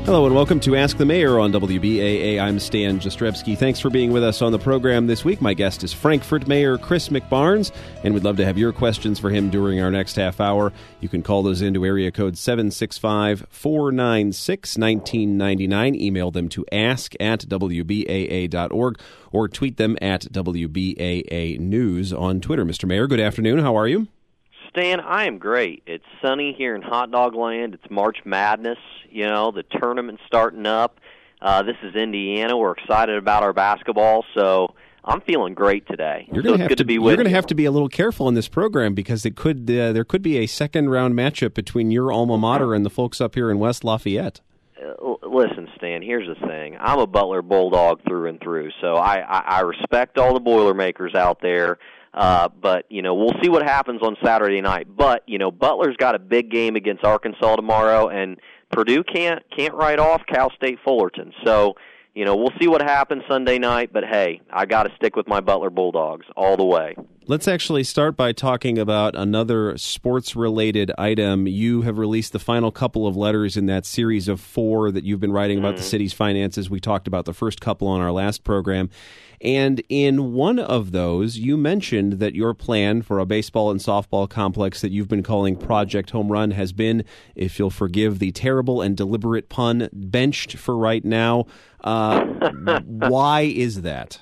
Hello and welcome to Ask the Mayor on WBAA. I'm Stan Jastrzebski. Thanks for being with us on the program this week. My guest is Frankfort Mayor Chris McBarnes, and we'd love to have your questions for him during our next half hour. You can call those into area code 765-496-1999. Email them to ask@wbaa.org or tweet them at WBAA News on Twitter. Mr. Mayor, good afternoon. How are you? Stan, I am great. It's sunny here in Hot Dog Land. It's March Madness. You know, the tournament's starting up. This is Indiana. We're excited about our basketball, so I'm feeling great today. You're going to have to be a little careful in this program because there could be a second-round matchup between your alma mater and the folks up here in West Lafayette. Listen, Stan, here's the thing. I'm a Butler Bulldog through and through, so I respect all the Boilermakers out there. But, you know, we'll see what happens on Saturday night. But, you know, Butler's got a big game against Arkansas tomorrow, and Purdue can't write off Cal State Fullerton. So, you know, we'll see what happens Sunday night. But, hey, I got to stick with my Butler Bulldogs all the way. Let's actually start by talking about another sports-related item. You have released the final couple of letters in that series of 4 that you've been writing about the city's finances. We talked about the first couple on our last program. And in one of those, you mentioned that your plan for a baseball and softball complex that you've been calling Project Home Run has been, if you'll forgive the terrible and deliberate pun, benched for right now. Why is that?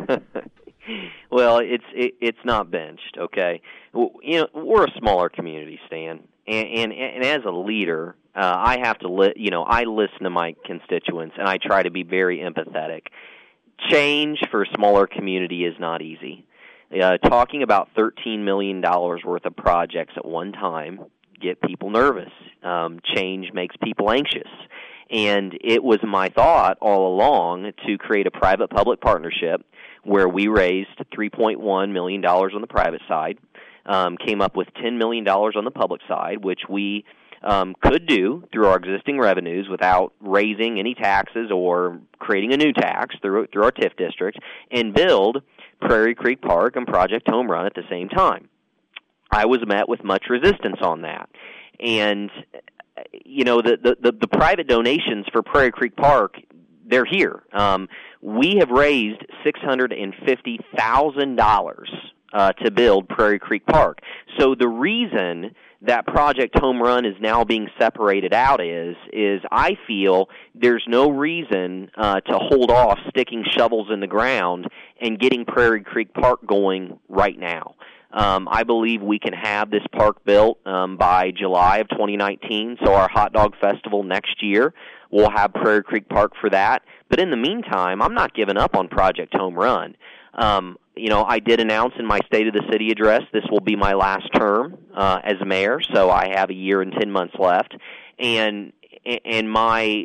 Well, it's not benched, okay? You know, we're a smaller community, Stan, and as a leader, I have to I listen to my constituents and I try to be very empathetic. Change for a smaller community is not easy. Talking about $13 million worth of projects at one time get people nervous. Change makes people anxious. And it was my thought all along to create a private-public partnership where we raised $3.1 million on the private side, came up with $10 million on the public side, which we could do through our existing revenues without raising any taxes or creating a new tax through our TIF district, and build Prairie Creek Park and Project Home Run at the same time. I was met with much resistance on that. And, you know, the private donations for Prairie Creek Park, they're here. We have raised $650,000 to build Prairie Creek Park. So the reason that Project Home Run is now being separated out is I feel there's no reason to hold off sticking shovels in the ground and getting Prairie Creek Park going right now. I believe we can have this park built by July of 2019, so our Hot Dog Festival next year, we'll have Prairie Creek Park for that. But in the meantime, I'm not giving up on Project Home Run. You know, I did announce in my State of the City address this will be my last term as mayor, so I have a year and 10 months left. And my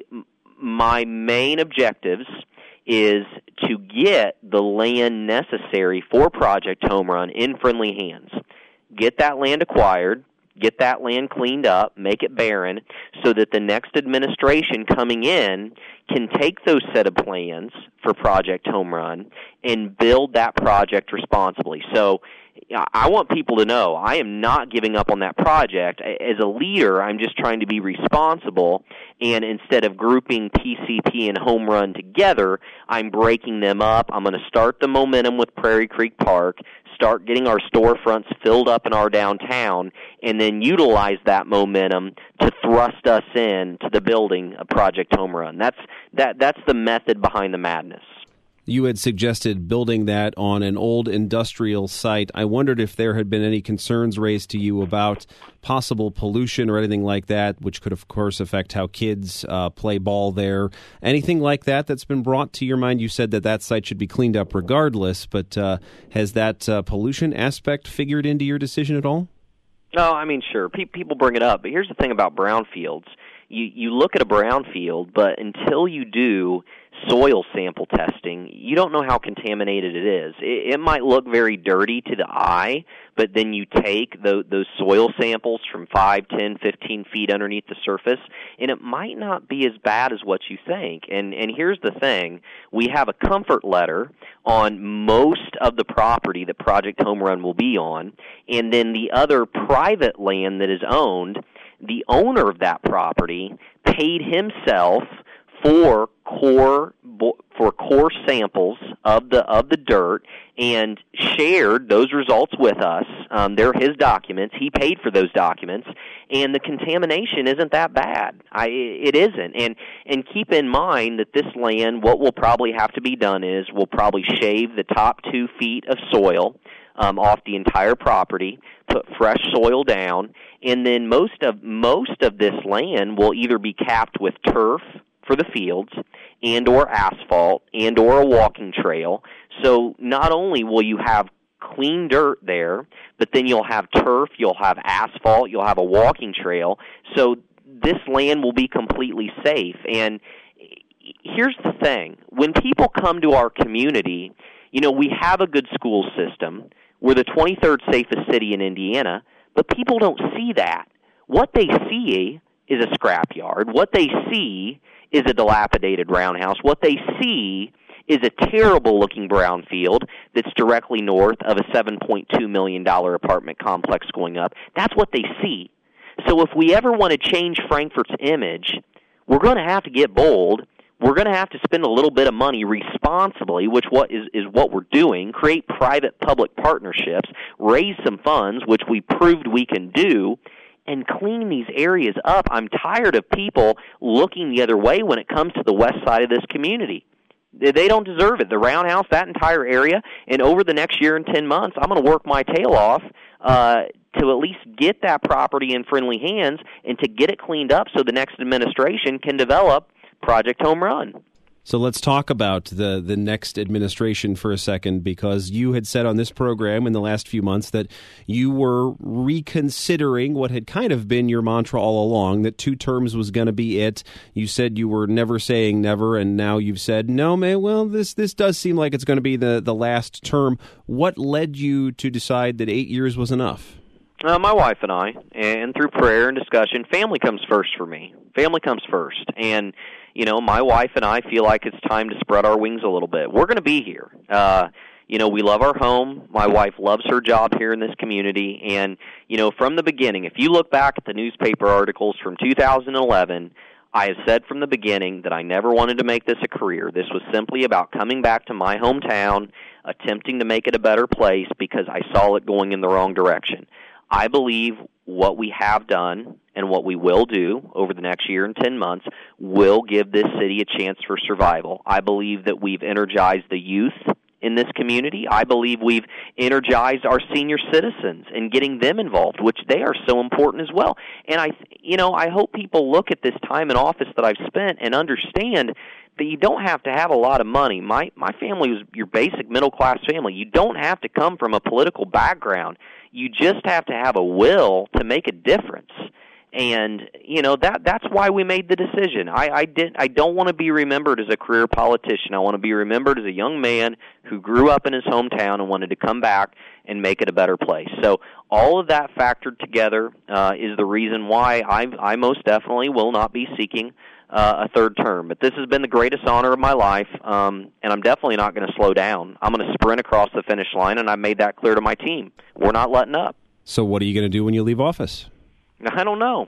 main objectives is to get the land necessary for Project Home Run in friendly hands. Get that land acquired, get that land cleaned up, make it barren, so that the next administration coming in can take those set of plans for Project Home Run and build that project responsibly. So I want people to know I am not giving up on that project. As a leader, I'm just trying to be responsible, and instead of grouping PCP and Home Run together, I'm breaking them up. I'm going to start the momentum with Prairie Creek Park, start getting our storefronts filled up in our downtown, and then utilize that momentum to thrust us into the building of Project Home Run. That's the method behind the madness. You had suggested building that on an old industrial site. I wondered if there had been any concerns raised to you about possible pollution or anything like that, which could, of course, affect how kids play ball there. Anything like that that's been brought to your mind? You said that site should be cleaned up regardless, but has that pollution aspect figured into your decision at all? No, I mean, sure. People bring it up, but here's the thing about brownfields. You look at a brownfield, but until you do soil sample testing, you don't know how contaminated it is. It might look very dirty to the eye, but then you take those soil samples from 5, 10, 15 feet underneath the surface, and it might not be as bad as what you think. And here's the thing. We have a comfort letter on most of the property that Project Home Run will be on, and then the other private land that is owned, the owner of that property paid himself for core samples of the dirt and shared those results with us. They're his documents. He paid for those documents, and the contamination isn't that bad. It isn't. And keep in mind that this land, what will probably have to be done is we'll probably shave the top 2 feet of soil off the entire property, put fresh soil down, and then most of this land will either be capped with turf for the fields and or asphalt and or a walking trail. So not only will you have clean dirt there, but then you'll have turf, you'll have asphalt, you'll have a walking trail. So this land will be completely safe. And here's the thing. When people come to our community, we have a good school system. We're the 23rd safest city in Indiana, but people don't see that. What they see is a scrapyard. What they see is a dilapidated roundhouse. What they see is a terrible-looking brownfield that's directly north of a $7.2 million apartment complex going up. That's what they see. So if we ever want to change Frankfort's image, we're going to have to get bold. We're going to have to spend a little bit of money responsibly, which is what we're doing, create private-public partnerships, raise some funds, which we proved we can do, and clean these areas up. I'm tired of people looking the other way when it comes to the west side of this community. They don't deserve it. The roundhouse, that entire area, and over the next year and 10 months, I'm going to work my tail off to at least get that property in friendly hands and to get it cleaned up so the next administration can develop Project Home Run. So let's talk about the next administration for a second, because you had said on this program in the last few months that you were reconsidering what had kind of been your mantra all along, that 2 terms was going to be it. You said you were never saying never, and now you've said, no, man, well, this does seem like it's going to be the last term. What led you to decide that 8 years was enough? My wife and I, and through prayer and discussion, family comes first for me. Family comes first. And my wife and I feel like it's time to spread our wings a little bit. We're going to be here. We love our home. My wife loves her job here in this community. And, from the beginning, if you look back at the newspaper articles from 2011, I have said from the beginning that I never wanted to make this a career. This was simply about coming back to my hometown, attempting to make it a better place because I saw it going in the wrong direction. I believe what we have done and what we will do over the next year and 10 months will give this city a chance for survival. I believe that we've energized the youth in this community. I believe we've energized our senior citizens and getting them involved, which they are so important as well. And I hope people look at this time in office that I've spent and understand that you don't have to have a lot of money. My family was your basic middle-class family. You don't have to come from a political background. You just have to have a will to make a difference. And, that's why we made the decision. I don't want to be remembered as a career politician. I want to be remembered as a young man who grew up in his hometown and wanted to come back and make it a better place. So all of that factored together is the reason why I most definitely will not be seeking a third term. But this has been the greatest honor of my life, and I'm definitely not going to slow down. I'm going to sprint across the finish line, and I made that clear to my team. We're not letting up. So what are you going to do when you leave office? I don't know.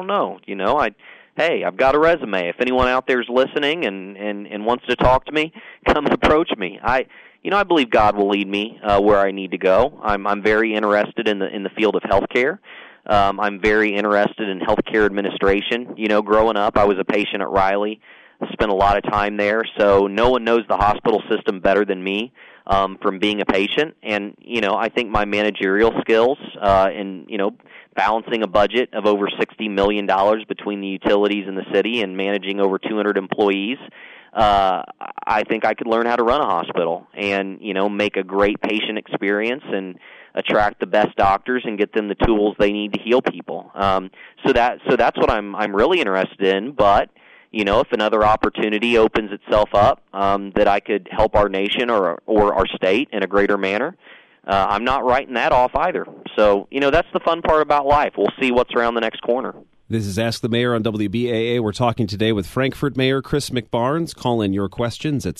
I've got a resume. If anyone out there is listening and wants to talk to me, come and approach me. I believe God will lead me where I need to go. I'm very interested in the field of healthcare. I'm very interested in healthcare administration. Growing up, I was a patient at Riley. I spent a lot of time there, so no one knows the hospital system better than me from being a patient. And, I think my managerial skills and, balancing a budget of over $60 million between the utilities and the city and managing over 200 employees, I think I could learn how to run a hospital and, make a great patient experience and attract the best doctors and get them the tools they need to heal people. So that's what I'm really interested in. But if another opportunity opens itself up that I could help our nation or our state in a greater manner, I'm not writing that off either. So that's the fun part about life. We'll see what's around the next corner. This is Ask the Mayor on WBAA. We're talking today with Frankfort Mayor Chris McBarnes. Call in your questions at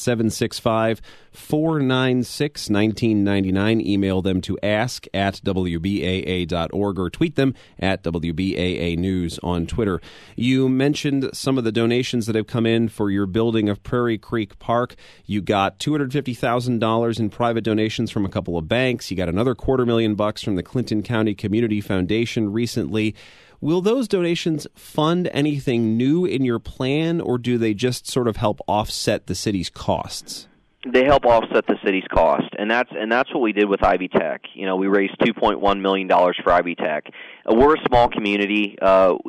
765-496-1999. Email them to ask@wbaa.org or tweet them at WBAA News on Twitter. You mentioned some of the donations that have come in for your building of Prairie Creek Park. You got $250,000 in private donations from a couple of banks. You got another $250,000 from the Clinton County Community Foundation recently. Will those donations fund anything new in your plan, or do they just sort of help offset the city's costs? They help offset the city's cost, and that's what we did with Ivy Tech. You know, we raised $2.1 million for Ivy Tech. We're a small community.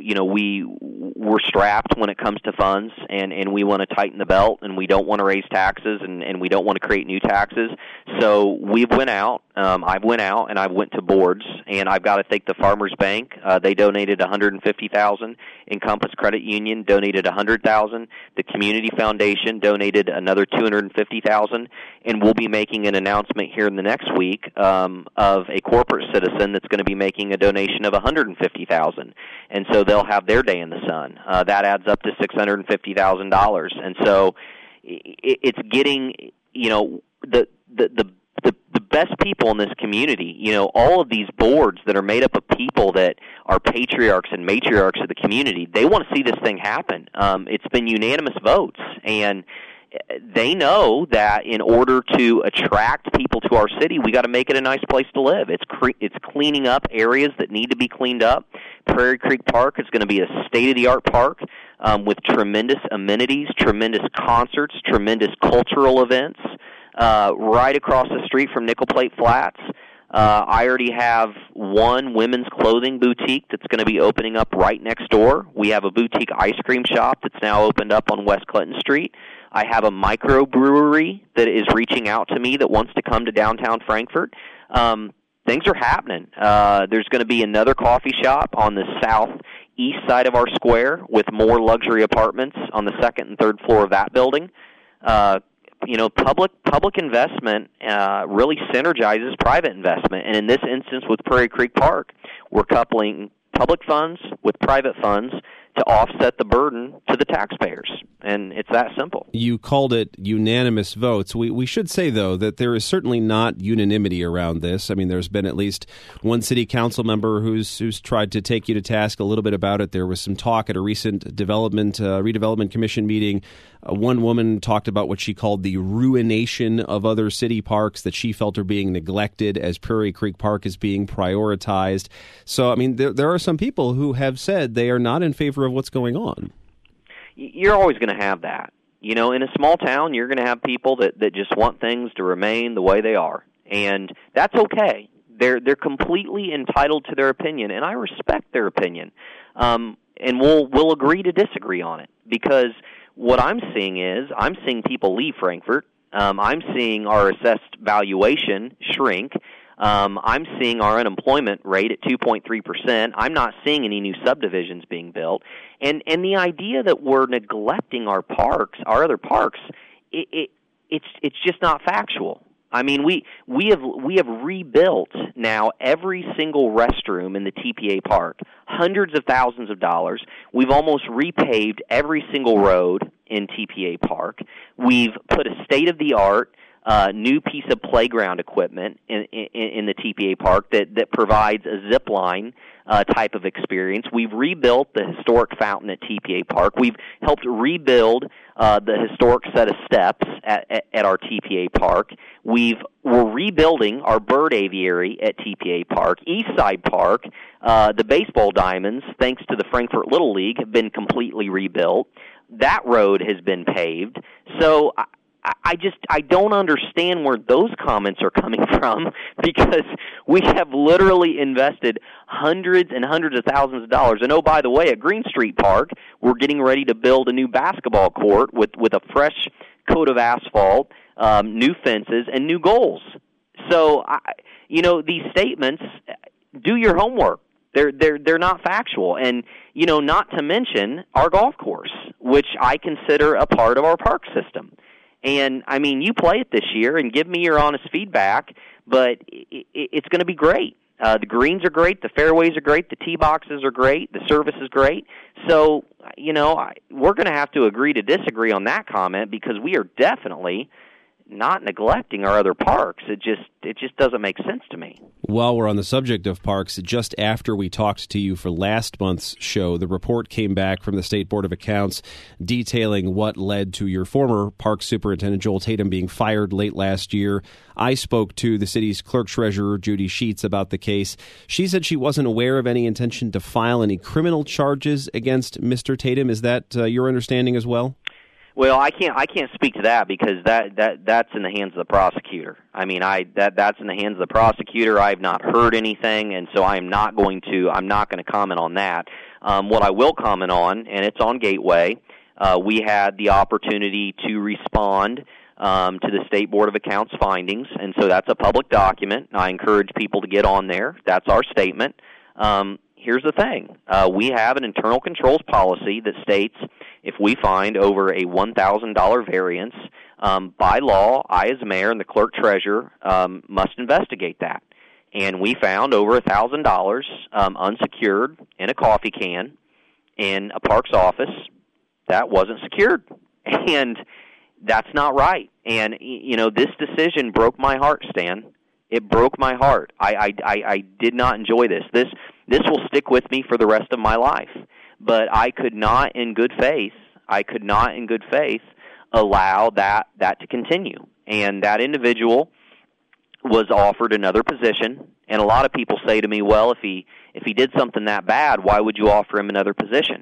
We're strapped when it comes to funds, and we want to tighten the belt, and we don't want to raise taxes, and we don't want to create new taxes. So I've went out, and I've went to boards, and I've got to thank the Farmers Bank. They donated $150,000. Encompass Credit Union donated $100,000. The Community Foundation donated another $250,000. And we'll be making an announcement here in the next week of a corporate citizen that's going to be making a donation of $150,000, and so they'll have their day in the sun. That adds up to $650,000, and so it's getting, you know, the best people in this community. You know, all of these boards that are made up of people that are patriarchs and matriarchs of the community. They want to see this thing happen. It's been unanimous votes, and they know that in order to attract people to our city, we got to make it a nice place to live. It's cleaning up areas that need to be cleaned up. Prairie Creek Park is going to be a state-of-the-art park with tremendous amenities, tremendous concerts, tremendous cultural events right across the street from Nickel Plate Flats. I already have one women's clothing boutique that's going to be opening up right next door. We have a boutique ice cream shop that's now opened up on West Clinton Street. I have a microbrewery that is reaching out to me that wants to come to downtown Frankfort. Things are happening. There's going to be another coffee shop on the southeast side of our square with more luxury apartments on the second and third floor of that building. You know, public investment really synergizes private investment, and in this instance with Prairie Creek Park, we're coupling public funds with private funds to offset the burden to the taxpayers, and it's that simple. You called it unanimous votes. We should say, though, that there is certainly not unanimity around this. I mean, there's been at least one city council member who's tried to take you to task a little bit about it. There was some talk at a recent redevelopment commission meeting. One woman talked about what she called the ruination of other city parks that she felt are being neglected as Prairie Creek Park is being prioritized. So, I mean, there are some people who have said they are not in favor of what's going on. You're always going to have that. You know, in a small town, you're going to have people that just want things to remain the way they are, and that's okay. They're completely entitled to their opinion, and I respect their opinion. And we'll agree to disagree on it, because what I'm seeing people leave Frankfort. I'm seeing our assessed valuation shrink. I'm seeing our unemployment rate at 2.3%. I'm not seeing any new subdivisions being built. And the idea that we're neglecting our parks, our other parks, it's just not factual. I mean, we have rebuilt now every single restroom in the TPA park, hundreds of thousands of dollars. We've almost repaved every single road in TPA park. We've put a state-of-the-art new piece of playground equipment in the TPA park that provides a zip line type of experience. We've rebuilt the historic fountain at TPA Park. We've helped rebuild the historic set of steps at our TPA Park. We're rebuilding our bird aviary at TPA Park. Eastside Park, the baseball diamonds, thanks to the Frankfort Little League, have been completely rebuilt. That road has been paved. So I don't understand where those comments are coming from, because we have literally invested hundreds and hundreds of thousands of dollars. And, oh, by the way, at Green Street Park, we're getting ready to build a new basketball court with a fresh coat of asphalt, new fences, and new goals. So, these statements, do your homework. They're not factual. And, not to mention our golf course, which I consider a part of our park system. And, you play it this year and give me your honest feedback, but it's going to be great. The greens are great, the fairways are great, the tee boxes are great, the service is great. So, we're going to have to agree to disagree on that comment, because we are definitely not neglecting our other parks. It just doesn't make sense to me. While we're on the subject of parks, just after we talked to you for last month's show, the report came back from the State Board of Accounts detailing what led to your former park superintendent, Joel Tatum, being fired late last year. I spoke to the city's clerk-treasurer, Judy Sheets, about the case. She said she wasn't aware of any intention to file any criminal charges against Mr. Tatum. Is that your understanding as well? Well, I can't speak to that, because that's in the hands of the prosecutor. I mean, that's in the hands of the prosecutor. I've not heard anything, and so I'm not going to comment on that. What I will comment on, and it's on Gateway, we had the opportunity to respond to the State Board of Accounts findings, and so that's a public document. I encourage people to get on there. That's our statement. Here's the thing. We have an internal controls policy that states if we find over a $1,000 variance, by law, I as mayor and the clerk-treasurer must investigate that. And we found over $1,000 unsecured in a coffee can in a park's office that wasn't secured. And that's not right. And, this decision broke my heart, Stan. It broke my heart. I did not enjoy this. This will stick with me for the rest of my life. But I could not in good faith allow that to continue. And that individual was offered another position. And a lot of people say to me, well, if he did something that bad, why would you offer him another position?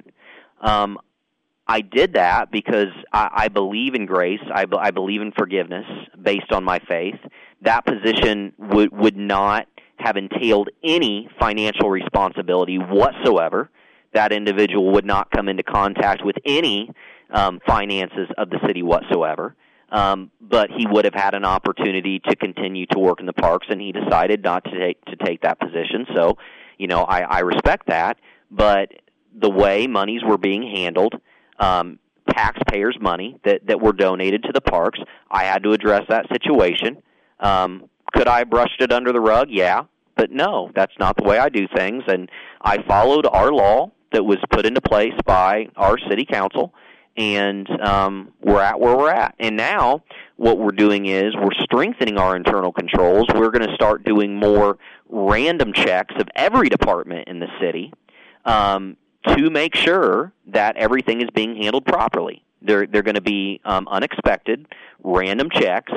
I did that because I believe in grace. I believe in forgiveness based on my faith. That position would not have entailed any financial responsibility whatsoever. That individual would not come into contact with any finances of the city whatsoever. But he would have had an opportunity to continue to work in the parks, and he decided not to take that position. So, I respect that. But the way monies were being handled, taxpayers' money that were donated to the parks, I had to address that situation. Could I have brushed it under the rug? Yeah. But no, that's not the way I do things. And I followed our law that was put into place by our city council, and we're at where we're at. And now what we're doing is we're strengthening our internal controls. We're going to start doing more random checks of every department in the city to make sure that everything is being handled properly. They're going to be unexpected, random checks.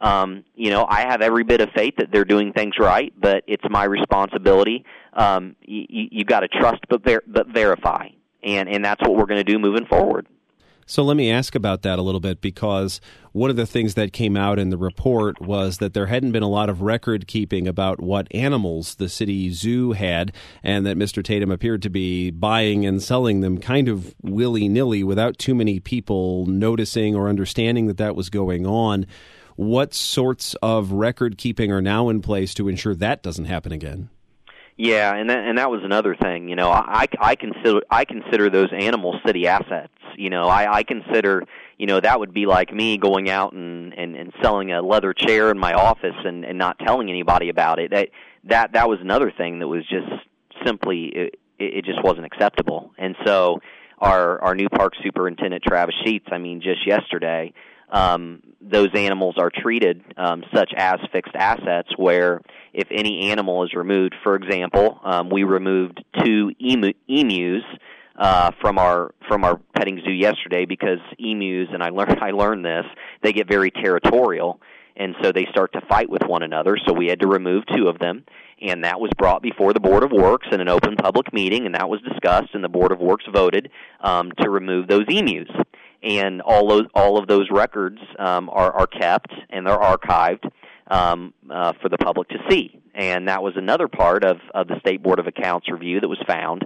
I have every bit of faith that they're doing things right, but it's my responsibility. You got to trust but verify, and that's what we're going to do moving forward. So let me ask about that a little bit, because one of the things that came out in the report was that there hadn't been a lot of record keeping about what animals the city zoo had, and that Mr. Tatum appeared to be buying and selling them kind of willy-nilly without too many people noticing or understanding that was going on. What sorts of record keeping are now in place to ensure that doesn't happen again? Yeah, and that was another thing. I consider those animals city assets. I consider that would be like me going out and selling a leather chair in my office and not telling anybody about it. That was another thing that was just simply it just wasn't acceptable. And so our new park superintendent, Travis Sheets, just yesterday, those animals are treated such as fixed assets, where if any animal is removed, for example, we removed 2 emus from our petting zoo yesterday, because emus, and I learned this, they get very territorial, and so they start to fight with one another. So we had to remove 2 of them, and that was brought before the Board of Works in an open public meeting, and that was discussed, and the Board of Works voted to remove those emus. And all of those records are kept, and they're archived for the public to see. And that was another part of the State Board of Accounts review that was found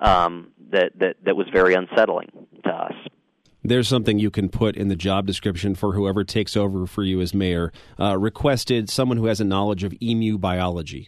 that was very unsettling to us. There's something you can put in the job description for whoever takes over for you as mayor. Requested someone who has a knowledge of emu biology.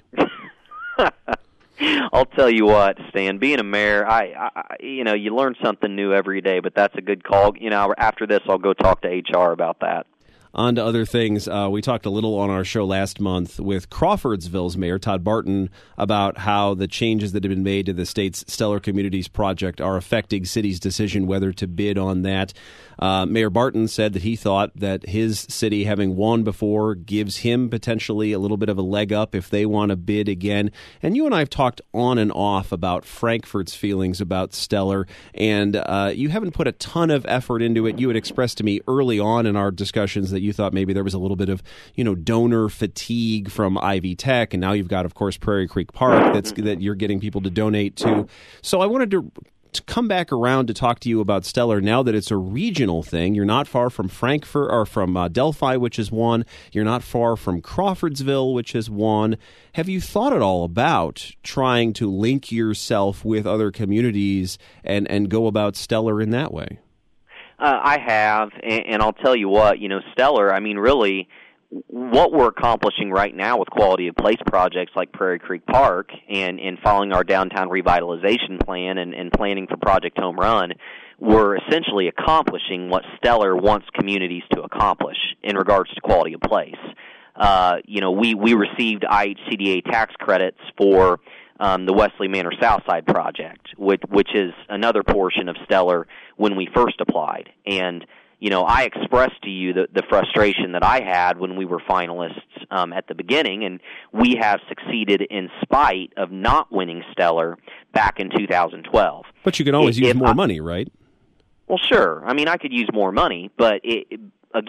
I'll tell you what, Stan, being a mayor, you learn something new every day, but that's a good call. After this, I'll go talk to HR about that. On to other things. We talked a little on our show last month with Crawfordsville's mayor, Todd Barton, about how the changes that have been made to the state's Stellar Communities project are affecting city's decision whether to bid on that. Mayor Barton said that he thought that his city, having won before, gives him potentially a little bit of a leg up if they want to bid again. And you and I have talked on and off about Frankfort's feelings about Stellar, and you haven't put a ton of effort into it. You had expressed to me early on in our discussions that you thought maybe there was a little bit of, donor fatigue from Ivy Tech, and now you've got, of course, Prairie Creek Park that you're getting people to donate to. So I wanted to come back around to talk to you about Stellar now that it's a regional thing. You're not far from Frankfort or from Delphi, which is one. You're not far from Crawfordsville, which is one. Have you thought at all about trying to link yourself with other communities and go about Stellar in that way? I have, and I'll tell you what, Stellar, really, what we're accomplishing right now with quality of place projects like Prairie Creek Park and following our downtown revitalization plan and planning for Project Home Run, we're essentially accomplishing what Stellar wants communities to accomplish in regards to quality of place. We received IHCDA tax credits for the Wesley Manor Southside project, which is another portion of Stellar when we first applied. And I expressed to you the frustration that I had when we were finalists at the beginning, and we have succeeded in spite of not winning Stellar back in 2012. But you can always use more money, right? Well, sure. I could use more money, but it's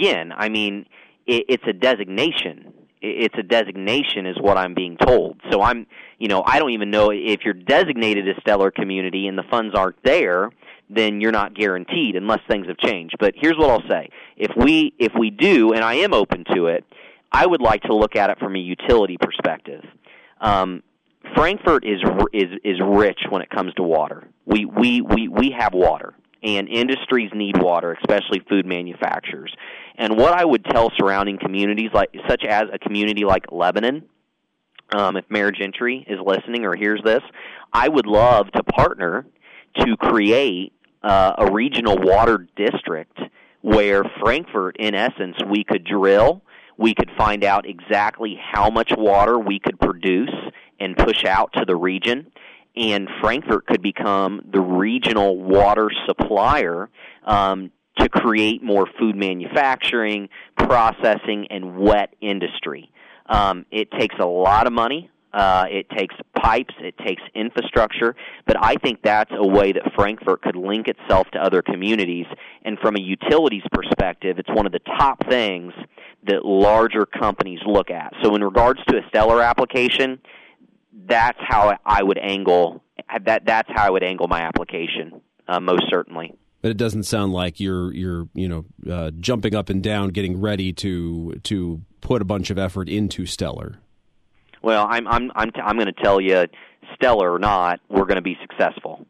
a designation. It's a designation is what I'm being told. So I don't even know if you're designated a Stellar community and the funds aren't there, then you're not guaranteed unless things have changed. But here's what I'll say. If we do, and I am open to it, I would like to look at it from a utility perspective. Frankfort is rich when it comes to water. We have water, and industries need water, especially food manufacturers. And what I would tell surrounding communities, such as a community like Lebanon, if Mayor Gentry is listening or hears this, I would love to partner to create a regional water district where Frankfort, in essence, we could drill, we could find out exactly how much water we could produce and push out to the region, and Frankfort could become the regional water supplier to create more food manufacturing, processing, and wet industry. It takes a lot of money. It takes pipes, it takes infrastructure, but I think that's a way that Frankfort could link itself to other communities. And from a utilities perspective, it's one of the top things that larger companies look at. So in regards to a Stellar application, that's how I would angle that's how I would angle my application, most certainly. But it doesn't sound like you're jumping up and down, getting ready to put a bunch of effort into Stellar. Well, I'm going to tell you, Stellar or not, we're going to be successful.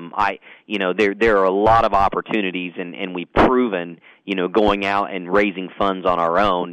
There are a lot of opportunities, and we've proven, going out and raising funds on our own.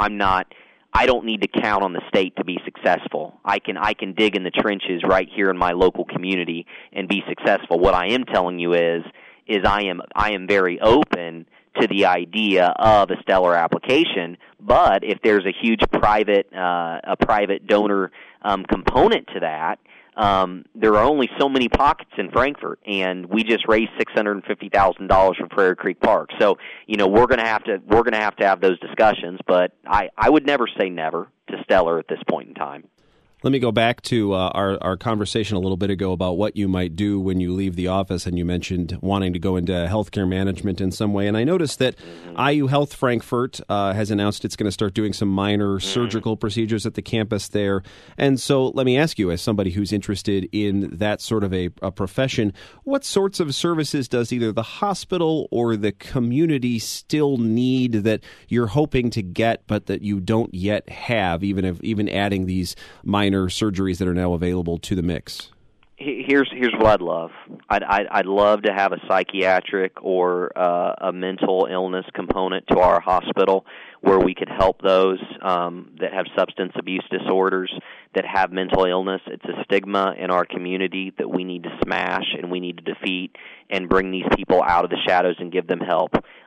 I don't need to count on the state to be successful. I can dig in the trenches right here in my local community and be successful. What I am telling you is I am very open to the idea of a Stellar application, but if there's a huge private donor component to that, there are only so many pockets in Frankfort, and we just raised $650,000 for Prairie Creek Park. So, we're going to have to have those discussions, but I would never say never to Stellar at this point in time. Let me go back to our conversation a little bit ago about what you might do when you leave the office, and you mentioned wanting to go into healthcare management in some way. And I noticed that IU Health Frankfort has announced it's going to start doing some minor surgical procedures at the campus there. And so let me ask you, as somebody who's interested in that sort of a profession, what sorts of services does either the hospital or the community still need that you're hoping to get but that you don't yet have, even adding these minor surgeries that are now available to the mix? Here's what I'd love. I'd love to have a psychiatric or a mental illness component to our hospital where we could help those that have substance abuse disorders, that have mental illness. It's a stigma in our community that we need to smash and we need to defeat and bring these people out of the shadows and give them help.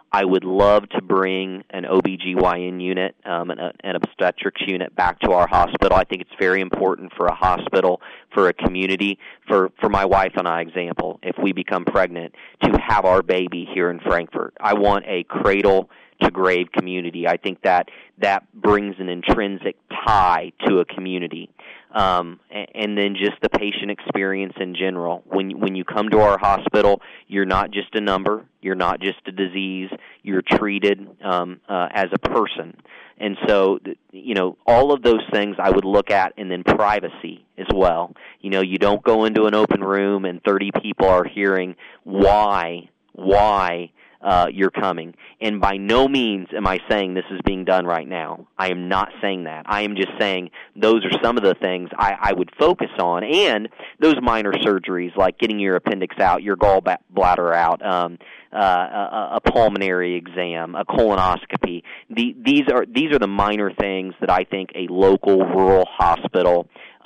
I would love to bring an OBGYN unit, an obstetrics unit back to our hospital. I think it's very important for a hospital, for a community, for my wife and I, example, if we become pregnant, to have our baby here in Frankfort. I want a cradle to grave community. I think that brings an intrinsic tie to a community. And then just the patient experience in general. When you come to our hospital, you're not just a number, you're not just a disease, you're treated as a person. And so, all of those things I would look at, and then privacy as well. You don't go into an open room and 30 people are hearing why you're coming. And by no means am I saying this is being done right now. I am not saying that. I am just saying those are some of the things I would focus on. And those minor surgeries like getting your appendix out, your gallbladder out, a pulmonary exam, a colonoscopy. These are the minor things that I think a local rural hospital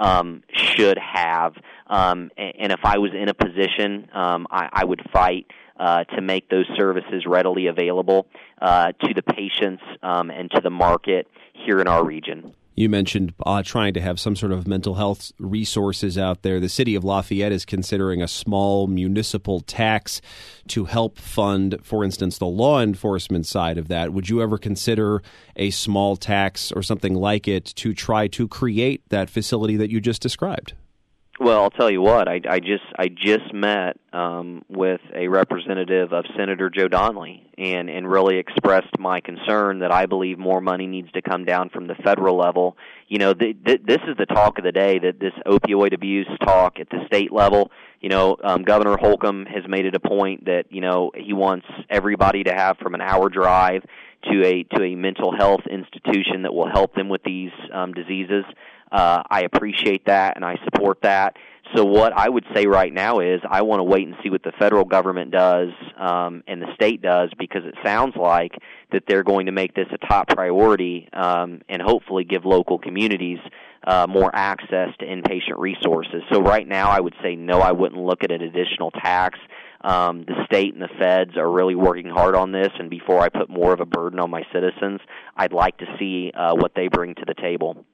should have. And if I was in a position, I would fight to make those services readily available to the patients and to the market here in our region. You mentioned trying to have some sort of mental health resources out there. The city of Lafayette is considering a small municipal tax to help fund, for instance, the law enforcement side of that. Would you ever consider a small tax or something like it to try to create that facility that you just described? Well, I'll tell you what. I just met with a representative of Senator Joe Donnelly and really expressed my concern that I believe more money needs to come down from the federal level. This is the talk of the day, that this opioid abuse talk at the state level. Governor Holcomb has made it a point that he wants everybody to have from an hour drive to a mental health institution that will help them with these diseases. I appreciate that, and I support that. So what I would say right now is I want to wait and see what the federal government does and the state does, because it sounds like that they're going to make this a top priority and hopefully give local communities more access to inpatient resources. So right now I would say no, I wouldn't look at an additional tax. The state and the feds are really working hard on this, and before I put more of a burden on my citizens, I'd like to see what they bring to the table.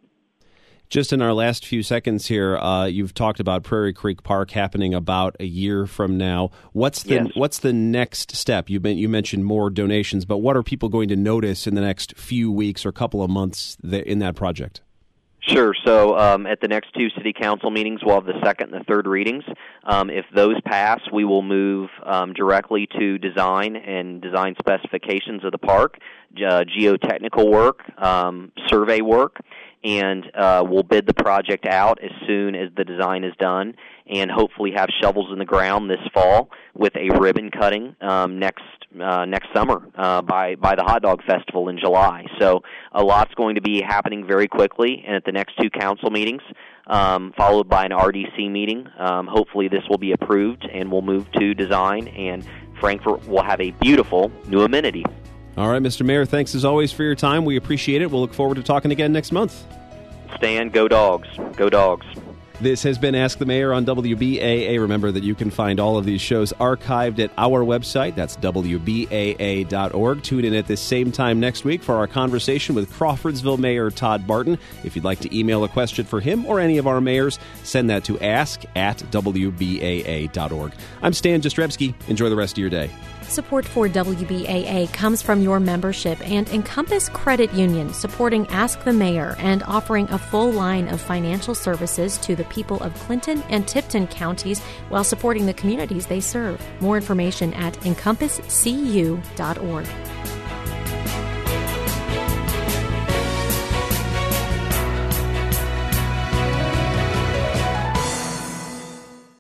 Just in our last few seconds here, you've talked about Prairie Creek Park happening about a year from now. What's the next step? You mentioned more donations, but what are people going to notice in the next few weeks or couple of months in that project? Sure. So at the next two city council meetings, we'll have the second and the third readings. If those pass, we will move directly to design and design specifications of the park, geotechnical work, survey work, and we'll bid the project out as soon as the design is done, and hopefully have shovels in the ground this fall with a ribbon cutting next summer by the Hot Dog Festival in July. So a lot's going to be happening very quickly, and at the next two council meetings, followed by an RDC meeting, hopefully this will be approved, and we'll move to design, and Frankfort will have a beautiful new amenity. All right, Mr. Mayor, thanks as always for your time. We appreciate it. We'll look forward to talking again next month. Stan, go Dogs. Go Dogs. This has been Ask the Mayor on WBAA. Remember that you can find all of these shows archived at our website. That's WBAA.org. Tune in at this same time next week for our conversation with Crawfordsville Mayor Todd Barton. If you'd like to email a question for him or any of our mayors, send that to ask@WBAA.org. I'm Stan Jastrzebski. Enjoy the rest of your day. Support for WBAA comes from your membership and Encompass Credit Union, supporting Ask the Mayor and offering a full line of financial services to the people of Clinton and Tipton counties while supporting the communities they serve. More information at encompasscu.org.